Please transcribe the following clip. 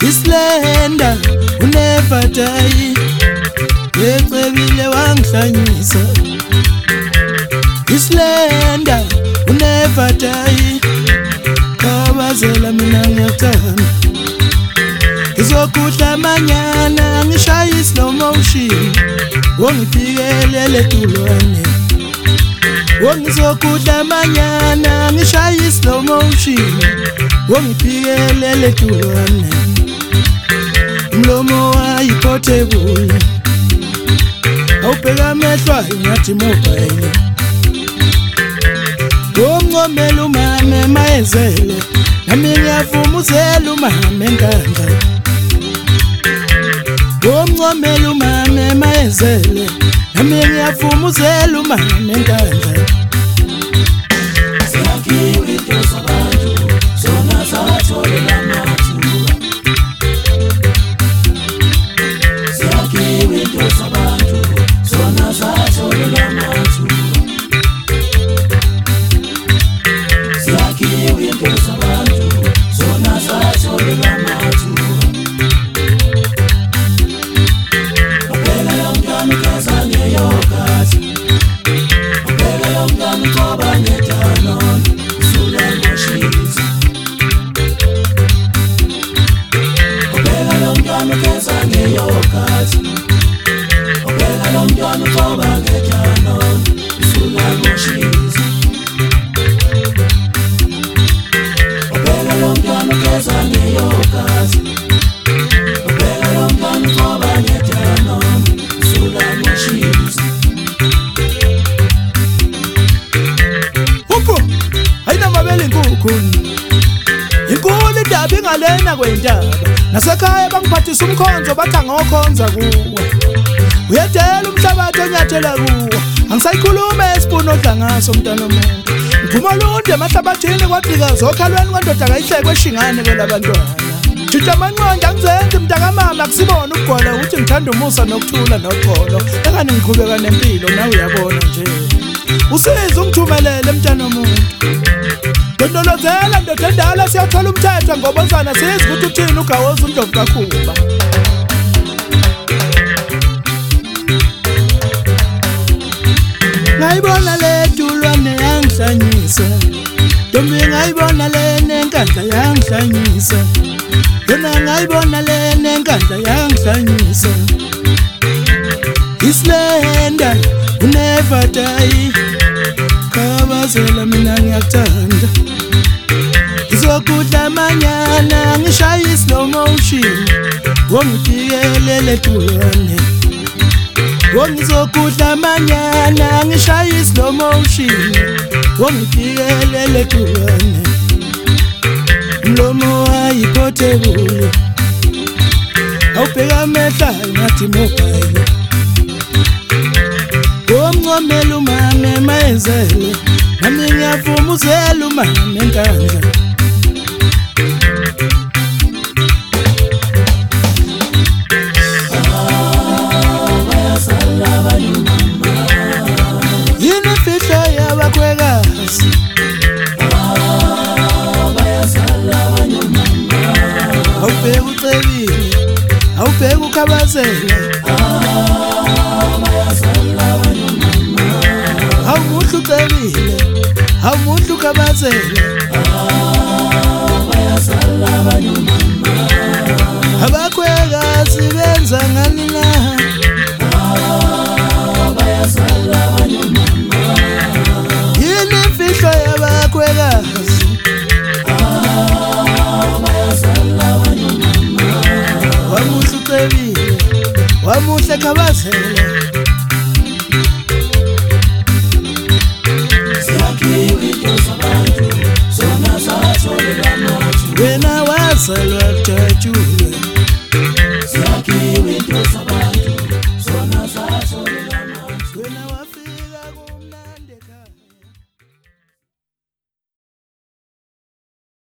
Islenda never die ecebile wangihlanyisa Islenda never die kabazela mina ngiyakuthanda izokudla manyana ngishaya slow motion wongipikelele tulwane wongizokudla manyana ngishaya slow motion wongipikelele tulwane mlomo wayiportable awubheka amehlo ngathi mobile womncomela umama mayezele nami ngiyavuma uzela umama enkandla womncomela umama mayezele nami ngiyavuma uzela umama enkandla Siyakhiwe into zabantu zona zatholela amathuba Siyakhiwe into zabantu zona zatholela amathuba Siyakhiwe into zabantu zona zatholela amathuba Phela yomntwana ukazange yokathi Phela yomntwana ngoba ngedano Inkulu indaba ingalena kwendaba nasekhaya bangiphathisa umkhonzo bathi angokhonza kuwo uyedela umhlabathi onyathela kuwo angisayikhuluma esipuni odla ngaso mntana omuntu ngiphuma lunde emahlabathini kwadika zokhalweni kwendoda kayihleke eshingane kwelabantwana Jija amanqonda angizenzi mntakamama akusibona ukugwala ukuthi ngithanda umusa nokuthula noxolo engani ngiqhubeka nempilo nawe uyabona nje usize ungithumelele mntana omuntu Dondolozela ndoda endala siyathola umthetho ngobozana sizi ukuthi uthini ugawoza uNdlovu kaKhuba Ngayibona le tulwane yangihlanyisa Ntombi ngayibona le nenkandla yangihlanyisa Yona ngayibona le nenkandla yangihlanyisa Islenda never die kabazela mina ngiyakuthanda izokudla manyana ngishaya slow motion wongipikelele tulwane wongizokudla manyana ngishaya slow motion wongipikelele tulwane mlomo wayiportable awubheka amehlo ngathi mobile womncomela umama mayezele nami ngiyavuma uzela umama enkandla yini imfihlo yabakhwekazi awubheka ucebile awubheka ukhabazela Awumuhlu ucebile awumuhlu ukhabazela bayasala abanyumama abakhwekazi benza ngani na bayasala abanyumama yini imfihlo yabakhwekazi bayasala abanyumama wamuhlu ucebile wamuhle khabazela